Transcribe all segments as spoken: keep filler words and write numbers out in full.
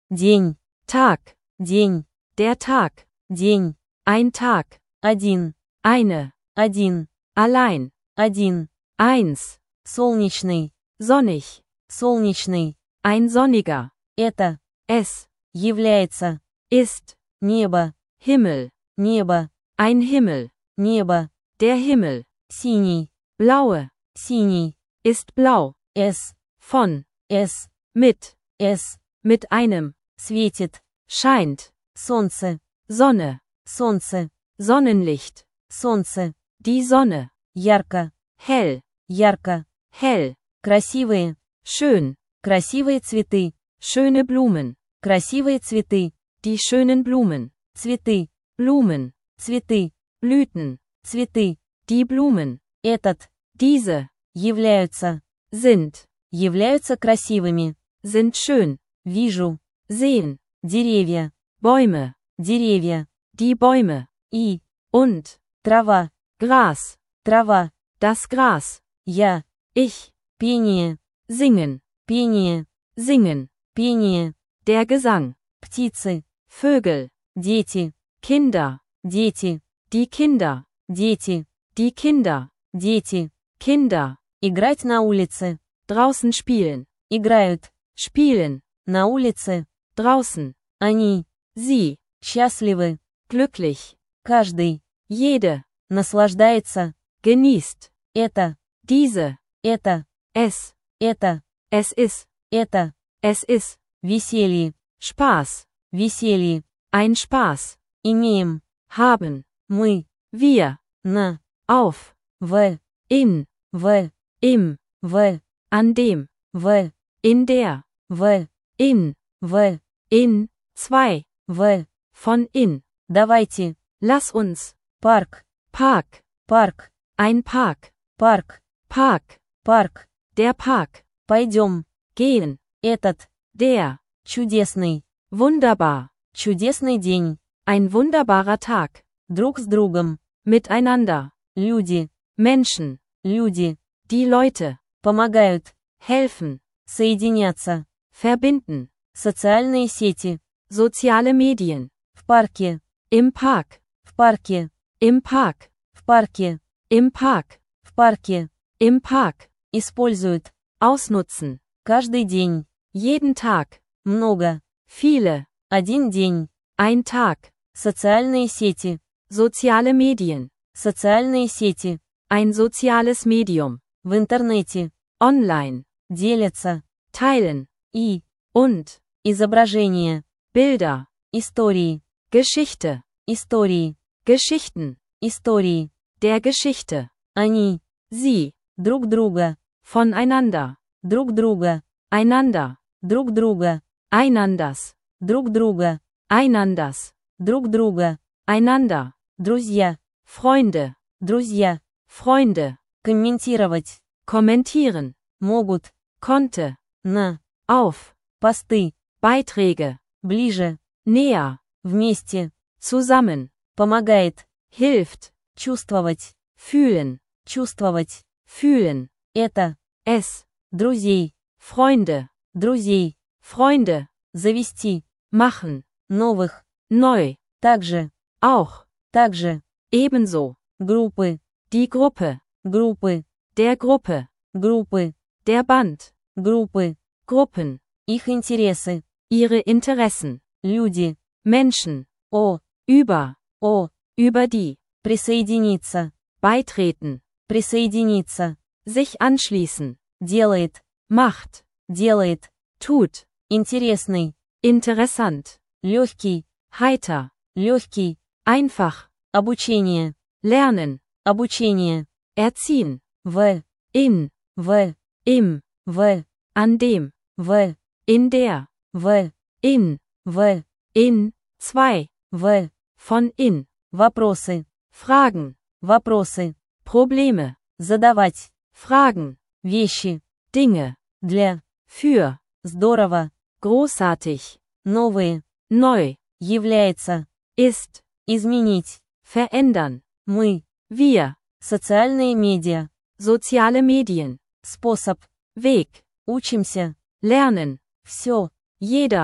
день, Tag, день, der Tag, день, ein Tag, один, eine, один, allein, один, eins, солнечный, sonnig, солнечный, ein sonniger, это, es, является, ist, небо, Himmel, небо, ein Himmel, небо, der Himmel, синий, blaue, синий, ist blau, с, von, с, mit, с, mit einem, светит, scheint, солнце, Sonne, солнце, Sonnenlicht, солнце, die Sonne, ярко, hell, ярко, hell, красивые, schön, красивые цветы, schöne Blumen, красивые цветы, die schönen Blumen, цветы, Blumen, цветы, Blüten, цветы, die Blumen, этот, diese, являются, sind, являются красивыми, sind schön, вижу, sehen, деревья, Bäume, деревья, die Bäume, и, und, трава, Gras, трава, das Gras, я, ich, пение, singen, пение, singen, пение, der Gesang, птицы, Vögel, дети, Kinder, дети, die Kinder, дети, die Kinder, дети, Kinder, играть на улице, draußen spielen, играют, spielen, на улице, draußen, они, sie, счастливы, glücklich, каждый, jede, наслаждается, genießt, это, diese, это, es, это, es ist, это, es ist, веселье, Spaß, веселье, ein Spaß, имеем, haben, мы, wir, на, auf, в, in, в, im, в, an dem, в, in der, в, in, в, in, zwei, в, von in, давайте, lass uns, парк, Park, парк, ein Park, парк, Park, парк, der Park, пойдем, gehen, этот, der, чудесный, wunderbar, чудесный день, ein wunderbarer Tag, друг с другом, miteinander, люди, Menschen, люди, die Leute, помогают, helfen, соединяться, verbinden, социальные сети, soziale Medien, в парке, im Park, в парке, im Park, в парке, im Park, в парке, im Park, используют, ausnutzen, каждый день, jeden Tag, много, viele, один день, ein Tag, социальные сети, soziale Medien, социальные сети, ein soziales Medium, в интернете, online, делятся, teilen, и, und, изображения, Bilder, истории, Geschichte, истории, Geschichten, истории, der Geschichte, они, sie, друг друга, voneinander, друг друга, einander, друг друга, einanders, друг друга, einanders, друг друга, einander, друзья, Freunde, друзья, Freunde, комментировать, kommentieren, могут, konnte, на, auf, посты, Beiträge, ближе, näher, вместе, zusammen, помогает, hilft, чувствовать, fühlen, чувствовать, fühlen, это, es, друзей, Freunde, друзей, Freunde, завести, machen, новых, neu, также, auch, также, ebenso, группы, die Gruppe, группы, der Gruppe, группы, der Band, группы, Gruppen, их интересы, ihre Interessen, люди, Menschen, о, über, о, über die, присоединиться, beitreten, присоединиться, sich anschließen, делает, macht, делает, tut, интересный, interessant, легкий, heiter, легкий, einfach, обучение, lernen, обучение, erziehen, в, in, в, im, в, an dem, в, in der, в, in, в, in, zwei, в, von in, вопросы, Fragen, вопросы, Probleme, задавать, Fragen, вещи, Dinge, для, für, здорово, großartig, новые, neu, является, ist, изменить, verändern, мы, wir, социальные медиа, soziale Medien, способ, Weg, учимся, lernen, все, jeder,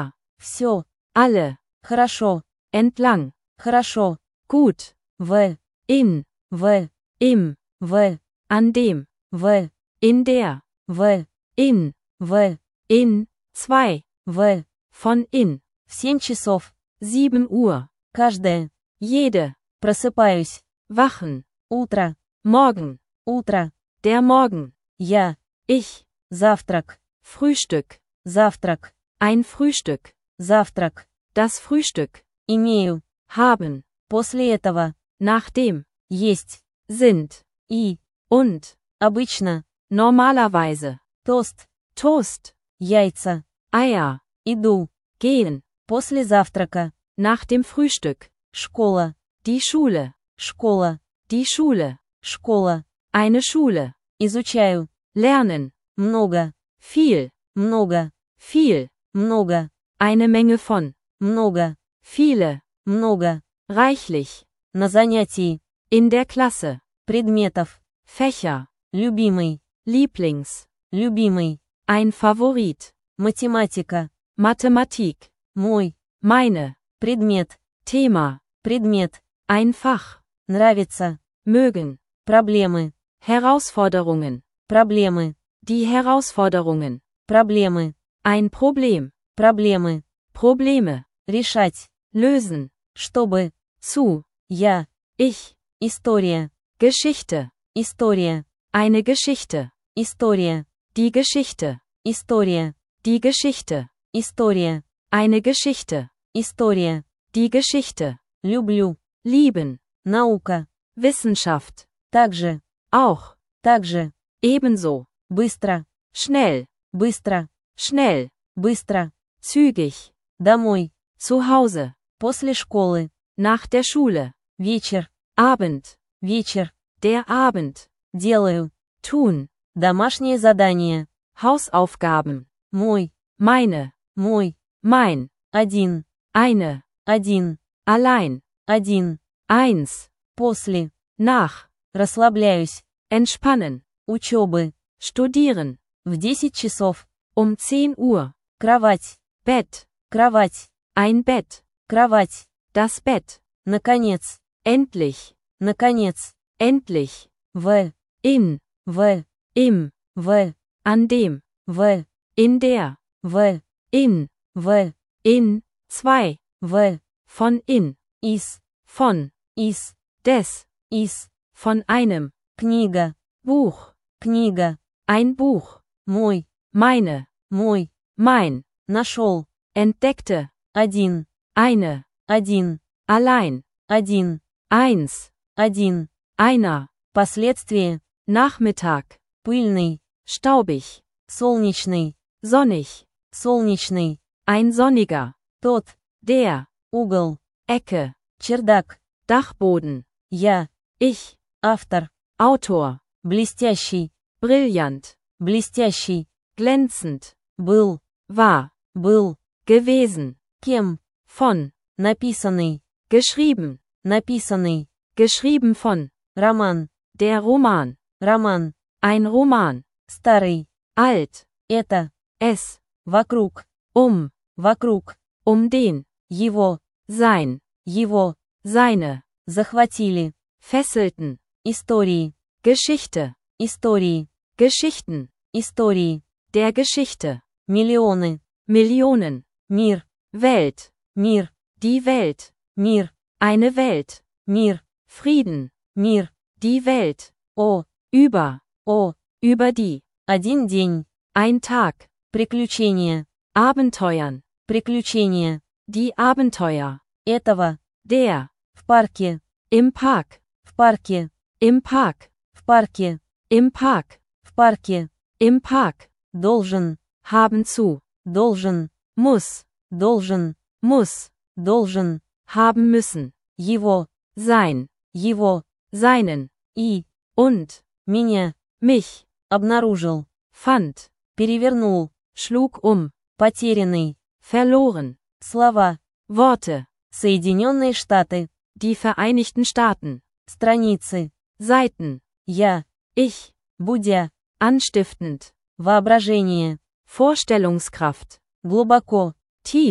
Все. alle, Хорошо. entlang, Хорошо. gut, В. in, В. im, В. an dem, В. in der, В. in, В. in, zwei, В. von in, В семь часов. sieben Uhr, Каждое. jede, Просыпаюсь. wachen, Утро. morgen, Утро. der Morgen, Я. ich, Завтрак. Frühstück, Завтрак. ein Frühstück, Завтрак. das Frühstück, Имею. haben, После этого. nachdem, Есть. sind, И. und, Обычно. normalerweise, Тост. Toast, Яйца. Eier, Иду. gehen, После завтрака. nach dem Frühstück, Школа. die Schule, Школа. die Schule, Школа. eine Schule, Изучаю. lernen, Много. viel, Много. viel, Много. eine Menge von, Много. viele, Много. reichlich, На занятии. in der Klasse, Предметов. Fächer, Любимый. Lieblings, Любимый. ein Favorit, Математика. Mathematik, Мой. meine, Предмет. Thema, Предмет. ein Fach, Нравится. mögen, Проблемы. Herausforderungen, Проблемы. die Herausforderungen, Проблемы. ein Problem, Проблемы. Probleme, Решать. lösen, Чтобы. zu, Я. ich, История. Geschichte, История. eine Geschichte, История. die Geschichte, История. die Geschichte, История. eine Geschichte, История. die Geschichte, Люблю. lieben, Наука. Wissenschaft, Также. auch, Также. ebenso, Быстро. schnell, Быстро. schnell, Быстро. zügig, Домой. zu Hause, После школы. nach der Schule, Вечер. Abend, Вечер. der Abend, Делаю. tun, Домашнее задание. Hausaufgaben, Мой. meine, Мой. mein, Один. eine, Один. allein, Один. eins, После. nach, Расслабляюсь. entspannen, Учебы. studieren, В десять часов. um zehn Uhr, Кровать. Bett, Кровать. ein Bett, Кровать. das Bett, Наконец. endlich, Наконец. endlich, В. in, В. im, В. an dem, В. in der, В. in, В. in, zwei, В. von in, Из. von, Из. des, Из. von einem, Книга. Buch, Книга. ein Buch, Мой. meine, Мой. mein, Нашел. entdeckte, Один. eine, Один. allein, Один. eins, Один. einer, Последствия. Nachmittag, Пыльный. staubig, Солнечный. sonnig, Солнечный. ein sonniger, Тот. der, Угол. Ecke, Чердак. Dachboden, Я. ich, Автор. Autor, Блестящий. brillant, Блестящий. glänzend, Был. war, Был. gewesen, Кем? von, Написанный. geschrieben, Написанный. geschrieben von, Роман. der Roman, Роман. ein Roman, Старый. alt, Это. es, Вокруг. um, Вокруг. um den, Его. sein, Его. seine, Захватили. fesselten, Истории. Geschichte, Истории. Geschichten, Истории. der Geschichte, Миллионы. Millionen, Мир. Welt, Мир. die Welt, Мир. eine Welt, Мир. Frieden, Мир. die Welt, О. über, О. über die, Один день. ein Tag, Приключения. Abenteuern, Приключения. die Abenteuer, Этого. der, В парке. im Park, В парке. im Park, В парке. im Park, В парке. im Park, Должен. haben zu, Должен. muss, Должен. muss, Должен. haben müssen, Его. sein, Его. seinen, И. und, Меня. mich, Обнаружил. fand, Перевернул. schlug um, Потерянный. verloren, Слова. Worte, Соединенные Штаты. die Vereinigten Staaten, Страницы. Seiten, Я. ich, Будя. anstiftend, Воображение. Vorstellungskraft, Глубоко. tief,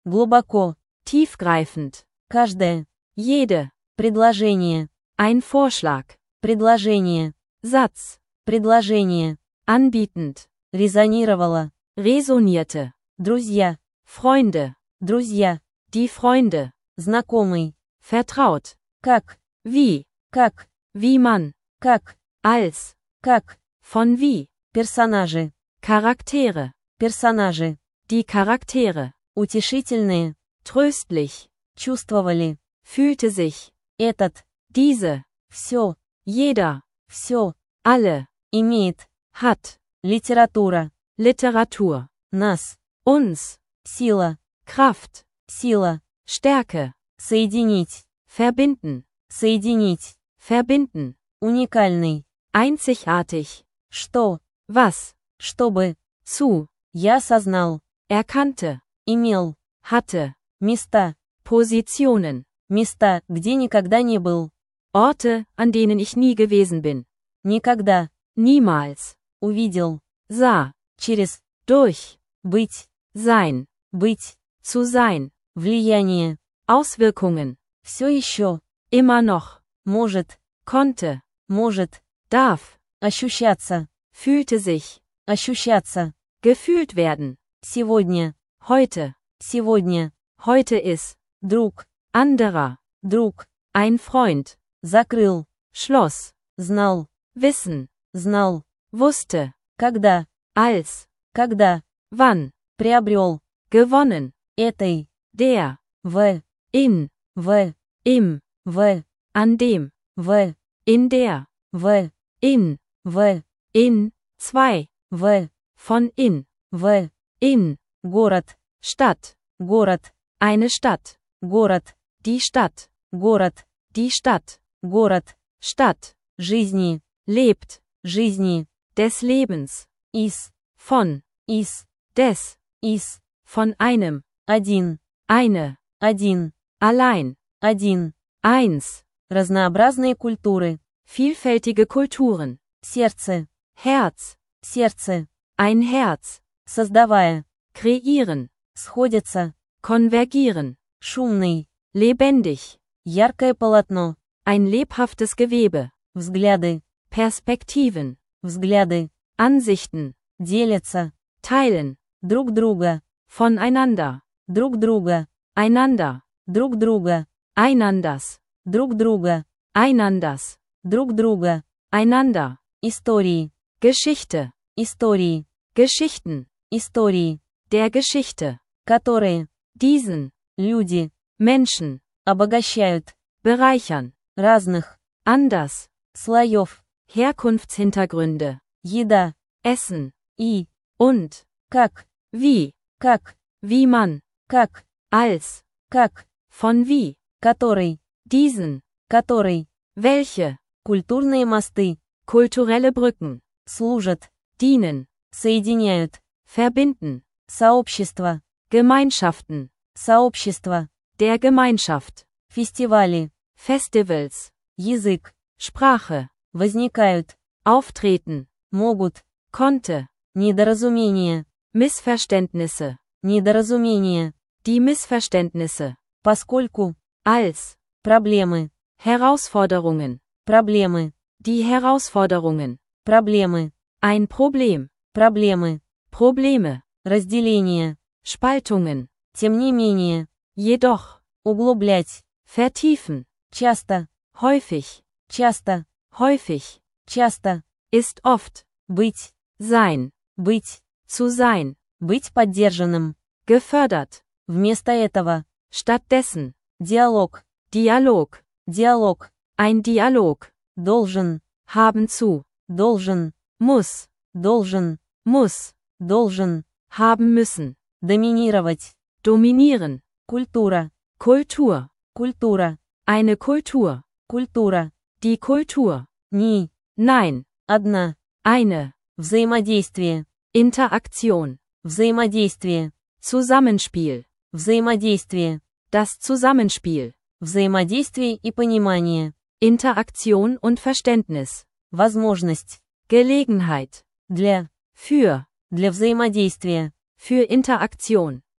глубоко, tiefgreifend, каждое, jede, предложение, ein Vorschlag, предложение, Satz, предложение, anbietend, резонировало, resonierte, друзья, Freunde, друзья, die Freunde, знакомый, vertraut, как, wie, как, wie man, как, als, как, von wie, персонажи, Charaktere, персонажи, die Charaktere, утешительные, tröstlich, чувствовали, fühlte sich, этот, diese, все, jeder, все, alle, имеет, hat, литература, Literatur, нас, uns, сила, Kraft, сила, Stärke, соединить, verbinden, соединить, verbinden, уникальный, einzigartig, что, was, чтобы, zu, я осознал, erkannte, имел, hatte, места, Positionen, места, где никогда не был, Orte, an denen ich nie gewesen bin, никогда, niemals, увидел, sah, через, durch, быть, sein, быть, zu sein, влияние, Auswirkungen, все еще, immer noch, может, konnte, может, darf, ощущаться, fühlte sich, ощущаться, gefühlt werden, сегодня, heute, сегодня, heute ist, друг, anderer, друг, ein Freund, закрыл, Schloss, знал, wissen, знал, wusste, когда, als, когда, wann, приобрел, gewonnen, этой, der, в, in, в, im, в, an dem, в, in der, в, in, в, in, zwei, в, von in, в, in, город, Stadt, город, eine Stadt, город, die Stadt, город, die Stadt, город, Stadt, жизни, lebt, жизни, des Lebens, из, von, из, des, из, von einem, один, eine, один, allein, один, eins, разнообразные культуры, vielfältige Kulturen, сердце, Herz, сердце, ein Herz, создавая, kreieren, сходятся, konvergieren, шумный, lebendig, яркое полотно, ein lebhaftes Gewebe, взгляды, Perspektiven, взгляды, Ansichten, делятся, teilen, друг друга, voneinander, друг друга, einander, друг друга, einanders, друг друга, einanders, друг друга, einander, истории, Geschichte, истории, Geschichten, истории, der Geschichte, которые, diesen, люди, Menschen, обогащают, bereichern, разных, anders, слоев, Herkunftshintergründe, еда, Essen, и, und, как, wie, как, wie man, как, als, как, von wie, который, diesen, который, welche, культурные мосты, kulturelle Brücken, служат, dienen, соединяют, verbinden, сообщество, Gemeinschaften, сообщество, der Gemeinschaft, фестивали, Festivals, язык, Sprache, возникают, auftreten, могут, konnte, недоразумения, Missverständnisse, недоразумения, die Missverständnisse, поскольку, als, проблемы, Herausforderungen, проблемы, die Herausforderungen, проблемы, ein Problem, проблемы, Probleme, разделение, Spaltungen, тем не менее, jedoch, углублять, vertiefen, часто, häufig, часто, häufig, часто, ist oft, быть, sein, быть, zu sein, быть поддержанным, gefördert, вместо этого, stattdessen, диалог, Dialog, диалог, ein Dialog, должен, haben zu, должен, muss, должен, muss, должен, haben müssen, доминировать, dominieren, культура, Kultur, культура, eine Kultur, культура, die Kultur, ни, nein, одна, eine, взаимодействие, Interaktion, взаимодействие, Zusammenspiel, взаимодействие, das Zusammenspiel, взаимодействие и понимание, Interaktion und Verständnis, возможность, Gelegenheit, для, für, для взаимодействия, für Interaktion,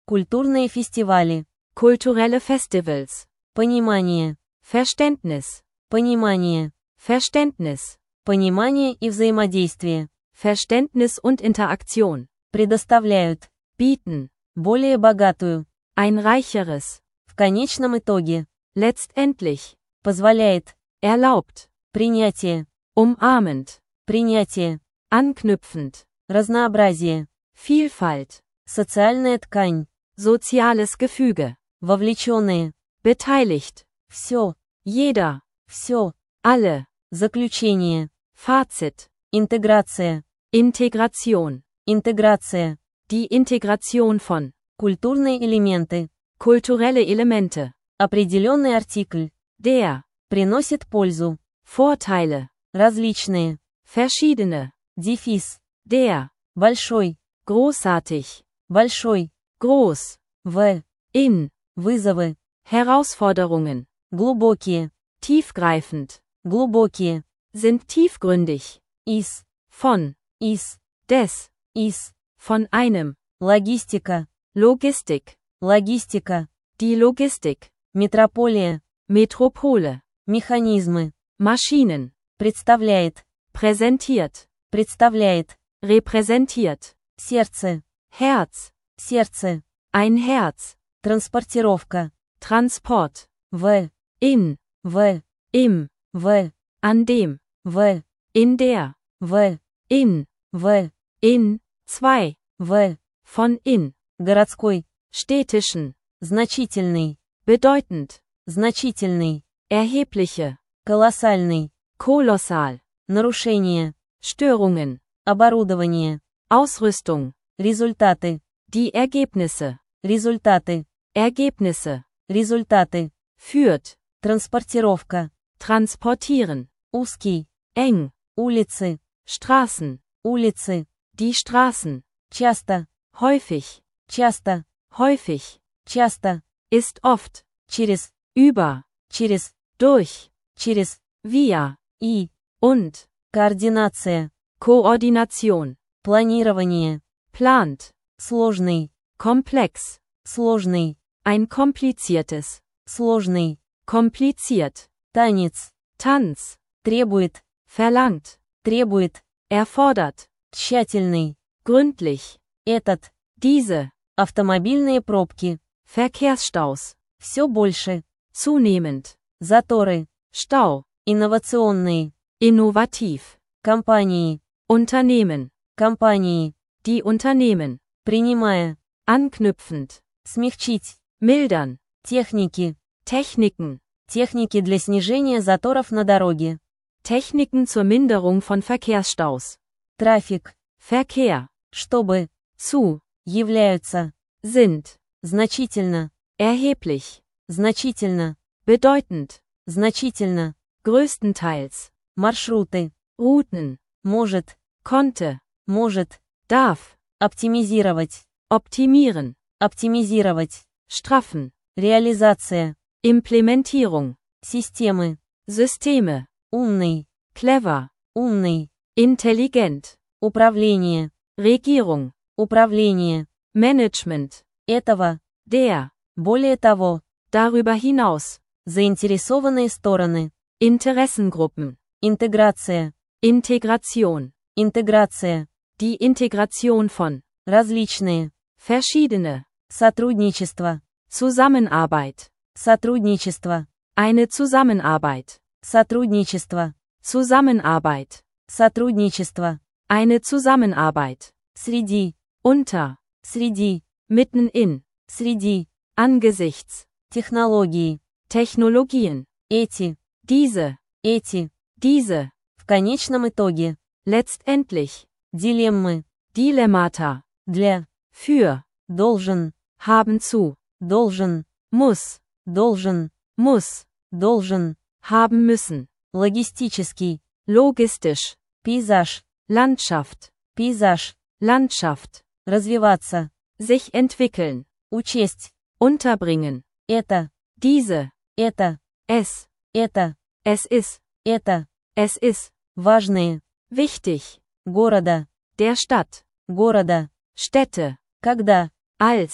Культурные фестивали. Kulturelle Festivals. Понимание. Verständnis. Понимание. Verständnis. Понимание и взаимодействие. Verständnis und Interaktion. Предоставляют. Bieten. Более богатую. Ein reicheres. В конечном итоге. Letztendlich. Позволяет. Erlaubt. Принятие. Umarmend. Принятие. Anknüpfend. Разнообразие. Vielfalt. Социальная ткань. Soziales Gefüge. Вовлеченные. Beteiligt. Все. Jeder. Все. Alle. Заключение. Fazit. Интеграция. Integration. Интеграция. Die Integration von. Культурные элементы. Kulturelle Elemente. Определенный артикль. Der. Приносит пользу. Vorteile. Различные. Verschiedene. Дефис. Der. Большой. Großartig. Большой. Groß. В. In. Вызовы. Herausforderungen. Глубокие. Tiefgreifend. Глубокие. Sind tiefgründig. Из. Von. Из. Des. Из. Von einem. Логистика. Logistik. Логистика. Die Logistik. Метрополия. Metropole. Механизмы. Maschinen. Представляет. Präsentiert. Представляет. Repräsentiert. Сердце. Herz. Сердце. Ein Herz. Транспортировка. Transport. В. In. В. Im. В. An dem. В. In der. В. In. В. In. Zwei. В. Von in. Городской. Städtischen. Значительный. Bedeutend. Значительный. Erhebliche. Колоссальный. Kolossal. Нарушение. Störungen. Оборудование. Ausrüstung. Результаты. Die Ergebnisse. Результаты. Ergebnisse. Результаты. Führt. Транспортировка. Transportieren. Узкий. Eng. Улицы. Straßen. Улицы. Die Straßen. Часто. Häufig. Часто. Häufig. Часто. Ist oft. Через. Über. Через. Durch. Через. Via. И. Und. Координация. Koordination. Планирование. Plant. Сложный. Komplex. Сложный. Ein kompliziertes. Сложный. Kompliziert. Танец. Tanz. Требует. Verlangt. Требует. Erfordert. Тщательный. Gründlich. Этот. Diese. Автомобильные пробки. Verkehrsstaus. Все больше. Zunehmend. Заторы. Stau. Инновационные. Innovativ. Компании. Unternehmen. Компании. Die Unternehmen. Принимая. Anknüpfend. Смягчить. Mildern. Техники. Techniken. Техники для снижения заторов на дороге. Techniken zur Minderung von Verkehrsstaus. Трафик. Verkehr. Чтобы. Zu. Являются. Sind. Значительно. Erheblich. Значительно. Bedeutend. Значительно. Größtenteils. Маршруты. Routen. Может. Konnte. Может. Darf. Оптимизировать. Optimieren. Оптимизировать. Straffen. Реализация. Implementierung. Системы. Systeme. Умный. Clever. Умный. Intelligent. Управление. Regierung. Управление. Management. Этого. Der. Более того. Darüber hinaus. Заинтересованные стороны. Interessengruppen. Интеграция. Integration. Интеграция. Die Integration von. Различные. Verschiedene. Сотрудничество. Zusammenarbeit. Сотрудничество. Eine Zusammenarbeit. Сотрудничество. Zusammenarbeit. Сотрудничество. Eine Zusammenarbeit. Среди. Unter. Среди. Mitten in. Среди. Angesichts. Технологии. Technologien. Эти. Diese. Эти. Diese. В конечном итоге. Letztendlich. Дилеммы. Dilemmata. Для. Für. Должен. Haben zu. Должен. Muss. Должен. Muss. Должен. Haben müssen. Логистический. Logistisch. Пейзаж. Landschaft. Пейзаж. Landschaft. Развиваться. Sich entwickeln. Учесть. Unterbringen. Это. Diese. Это. Es. Это. Es ist. Это. Es ist. Важные. Wichtig. Города. Der Stadt. Города. Städte. Когда. Als.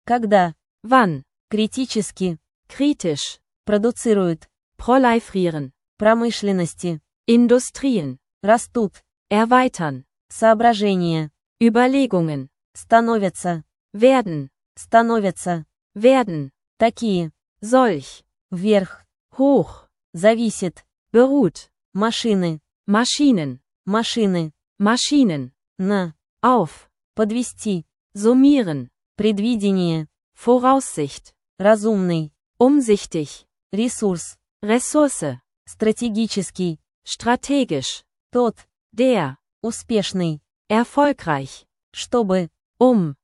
Когда. Wann. Критически. Kritisch. Продуцируют. Proliferieren. Промышленности. Industrien. Растут. Erweitern. Соображения. Überlegungen. Становятся. Werden. Становятся. Werden. Такие. Solch. Вверх. Hoch. Зависит. Beruht. Машины. Maschinen. Машины. Maschinen. На. Auf. Подвести. Summieren. Предвидение. Voraussicht. Разумный. Umsichtig. Ресурс. Ressource. Стратегический. Strategisch. Тот. Der. Успешный. Erfolgreich. Чтобы. Um.